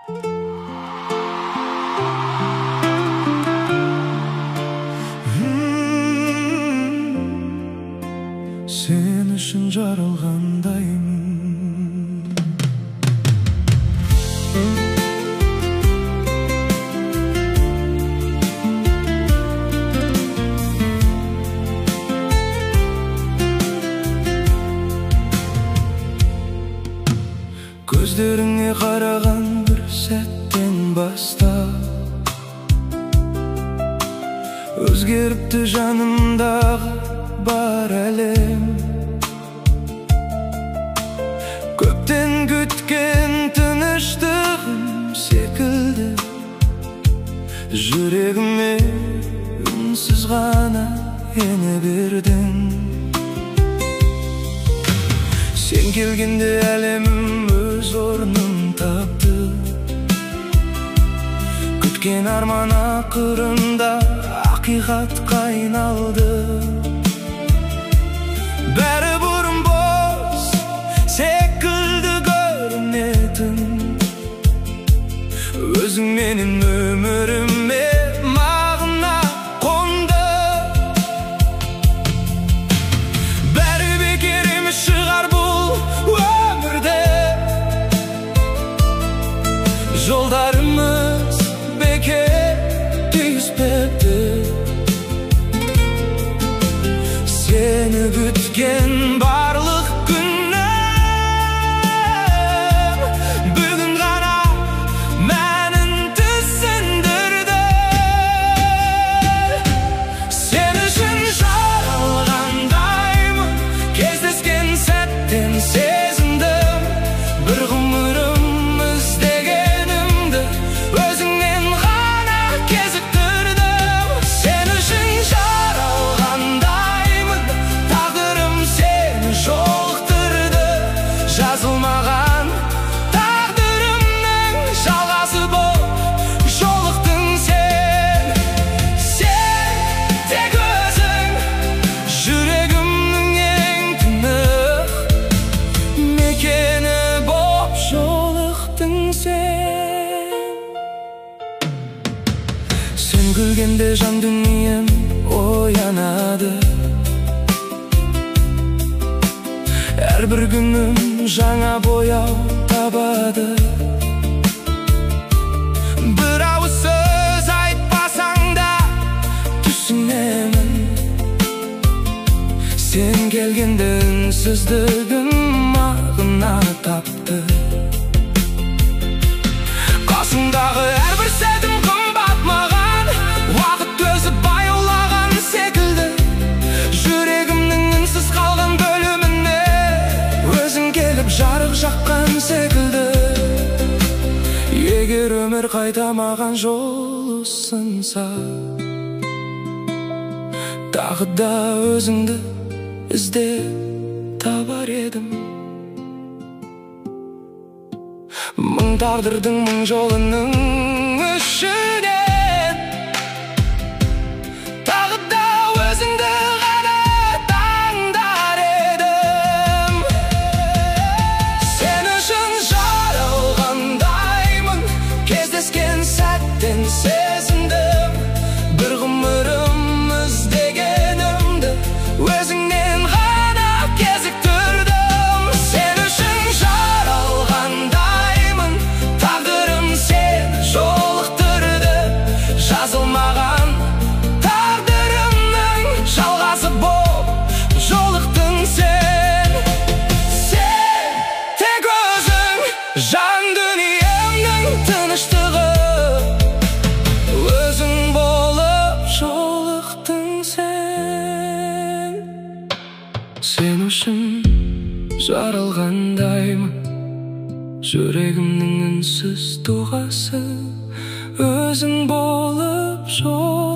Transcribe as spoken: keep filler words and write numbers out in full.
Sen үшін жаралғандаймын. Көздеріңе қараған бір сәттен бастап өзгеріпті жанымдағы бар әлем. Көптен күткен тыныштығым секілді жүрегіме үнсіз ғана ене бердің. Сен келгенде әлемім өз орнын тапты. Күткен арман ақырында ақиқатқа айналды. Бәрі бұрын бос секілді көрінетін, өзің менің өміріме мағына қонды. Бәрі бекер емес шығар бұл өмірде, жолдарымыз бекер түйіспепті. Сені күткен барлық күнім бүгін ғана мәнін түсіндірді. Сен үшін жаралғандаймын, кездескен сәттен сезіндім. Бір ғұмырым іздегенімді өзіңнен ғана кезіктірдім. Сен үшін жаралғандаймын, тағдырым сені жолықтырды. Жазылмаған тағдырымның жалғасы болып жолықтың сен. Сен тек өзің жүрегімнің ең тынық мекені болып жолықтың сен. Сен күлгенде жан дүнием оянады. Әрбір күнім жаңа бояу табады. Бір ауыз сөз айтпасаң да түсінемін. Сен келгенде үнсіздігім мағына тапты. Қасыңдағы әрбір сәтім қымбат маған, уақыт өзі баяулаған секілді. Жүрегімнің үнсіз қалған бөліміне өзің келіп жарық жаққан секілді. Егер өмір қайта маған жол ұсынса, тағы да өзіңді іздеп табар едім. Мың тағдырдың мың жолының ішінен тағы да өзіңді ғана таңдар едім. Сен үшін жаралғандаймын, кездескен сәттен сезіндім. Бір ғұмырым іздегенімді өзіңнен ғана кезіктірдім. Сен үшін жаралғандаймын, тағдырым сені жолықтырды. Жазылмаған тағдырымның жалғасы болып жолықтың сен. Сен тек өзің жан дүниемнің тыныштығы, өзің болып жолықтың сен. Сен үшін жаралғандаймын, жүрегімнің үнсіз дұғасы, өзің болып жол